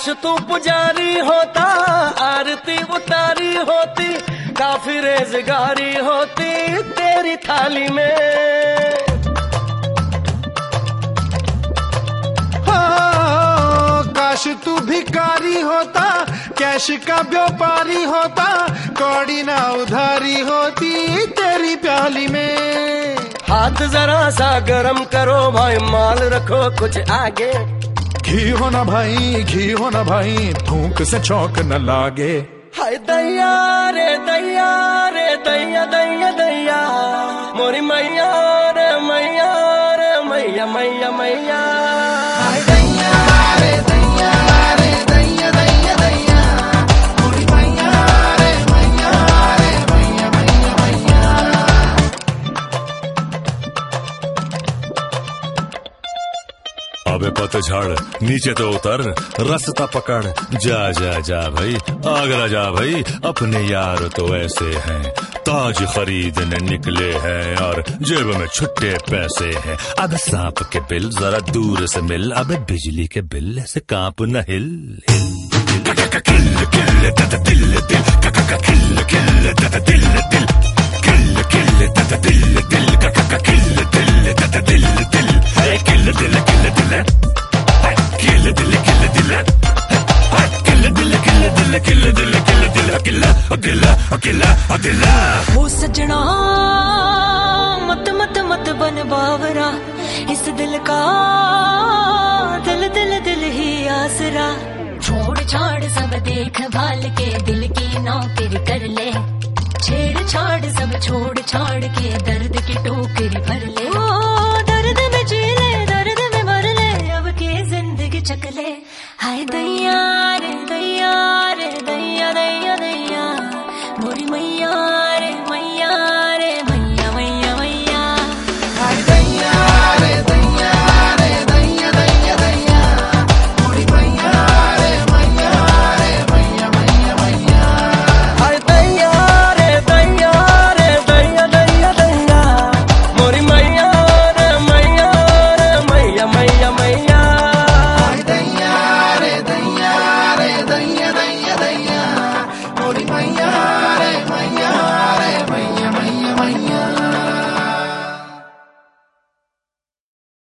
तू पुजारी होता, आरती उतारी होती, काफी रेज़गारी होती तेरी थाली में। काश तू भिखारी होता, कैश का व्यापारी होता, कौड़ी ना उधारी होती तेरी प्याली में। हाथ जरा सा गरम करो भाई, माल रखो कुछ आगे। घी हो ना भाई, घी हो ना भाई, थूक से चौक न लागे। हाय दैया रे दैया रे दैया दैया दैया, मोरी मैया रे मैया रे मैया मैया मैया। हाय दैया रे दैया रे दैया दैया दैया, मोरी मैया रे मैया रे मैया मैया मैया। अबे पतझड़ नीचे तो उतर, रास्ता पकड़, जा जा जा भाई आगरा जा भाई, अपने यार तो ऐसे हैं, ताज खरीदने निकले हैं और जेब में छुट्टे पैसे हैं। अब सांप के बिल जरा दूर से मिल, अब बिजली के बिल से कांप न हिल हिल। किल किल तत दिल दिल, किल किल तत दिल दिल, किल किल तत दिल दिल, किल दिल तत दिल दिल, किल दिल किल दिल, किल दिल किल दिल, किल दिल किल दिल, किल दिल किल दिल, अकेला अकेला अकेला अकेला। हो सजना मत मत मत बन बावरा, इस दिल का दिल दिल दिल ही आसरा। छोड़ छाड़ सब देख भाल के, दिल की नौकरी कर ले, छेड़ छाड़ सब छोड़ छाड़ के, दर्द की टोकरी भर